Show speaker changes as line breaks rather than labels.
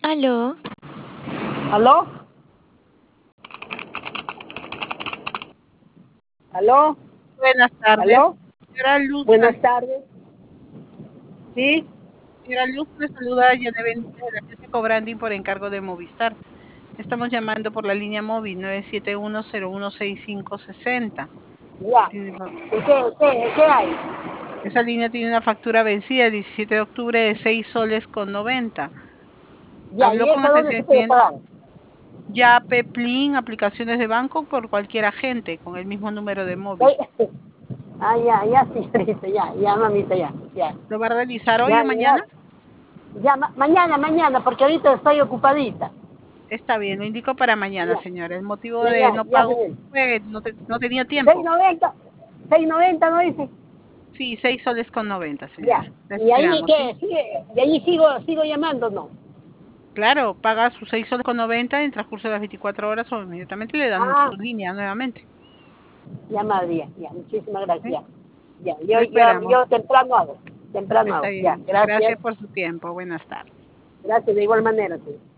Aló,
¿Aló? ¿Aló?
Buenas tardes,
¿Aló?
señora Luz.
Buenas tardes. ¿Sí?
Señora Luz, le saluda Yana Benítez de la agencia Cobranding por encargo de Movistar. Estamos llamando por la línea móvil 971-016560.
Ya. ¿Qué hay?
Esa línea tiene una factura vencida el 17 de octubre de 6 soles con 90.
Ya, ¿y
Habló con
eso dónde
atención
se
al
puede
cliente.
pagar?
Yape, Plin, aplicaciones de banco por cualquier agente con el mismo número de móvil.
Sí. Ah, ya, señorita, ya, mamita, ya.
¿Lo va a realizar hoy
Ya,
o mañana?
mañana, porque ahorita estoy ocupadita.
Está bien, lo indico para mañana,
Ya,
señora. El motivo
ya,
de no pago
señorita.
fue no tenía
Seis
tiempo.
noventa, 6.90, ¿no dice?
Sí, 6 soles con 90,
Ya.
señora. La
¿Y ahí
esperamos, ¿sí?
qué? ¿Y ahí sigo llamando, no?
Claro, paga sus 6 soles con 90 en el transcurso de las 24 horas o inmediatamente le dan
Ah,
su línea nuevamente.
ya, madre, ya, muchísimas
¿Sí?
gracias. Ya,
Lo esperamos.
yo temprano
Está
hago, ya,
bien.
gracias.
Gracias por su tiempo. Buenas tardes.
Gracias de igual manera, sí.